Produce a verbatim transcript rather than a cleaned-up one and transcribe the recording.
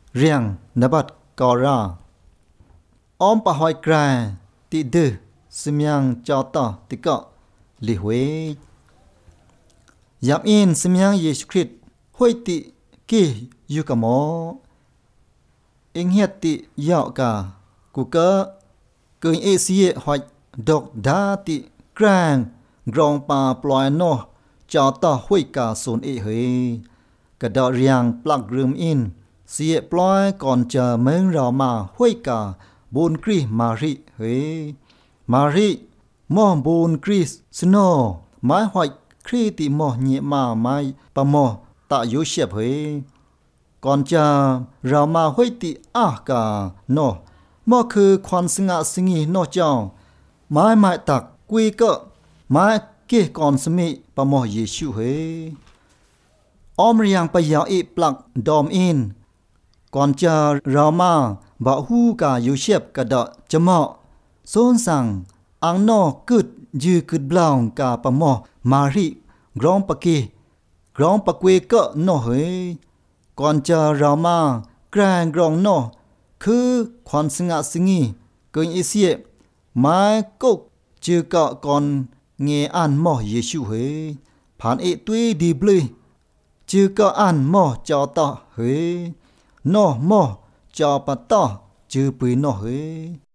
เรียงนบัดกอราออมปะหอยแกรติดือสมยังจอต่อติกะลิหวยยามอินสมยังเยซูคริสต์ห้วยติกีอยู่กับหมอเอ็งเฮียติยาวกากูเกอเกินเอเซียหอยดอกดาติแกรงกรองปาปลอยนอจอต่อห้วยกาโซนเอเฮกระดอเรียงปลักรึมอินเสียปลอยก่อนจะเมืองเรามาห้วยกาบูนกรีมาริเฮมาริมอบูนกรีสโนไม้หอยครีติมอเนียมาไม้ปะมอตะยุเชียบเฮก่อนจะเรามาห้วยติอากาโนมอคือควันสงะสงีโนเจ้าไม้ไม้ตักกุยก็ไม้เก้ก่อนสมิปะมอเยชูเฮออมเรียงไปยาวอีปลักดอมอินก่อนจะเรามาบะฮูกาอยู่เชียบกระดะจะเหมาะโซนสั่งอังนอกึดยือกึดบลาวกาปะมอมาริกรองปะเกกรองปะเกวก็นอเฮก่อนจะเรามาแกรงกรองนอคือควันสงะสงีเกินอีเสียไม้กุกจือกะก่อนเงอันมอเยชูเฮผ่านเอตุยดีบลีจือกะอันมอจอตะเฮนอมอจอปะตอจือปุยนอเฮ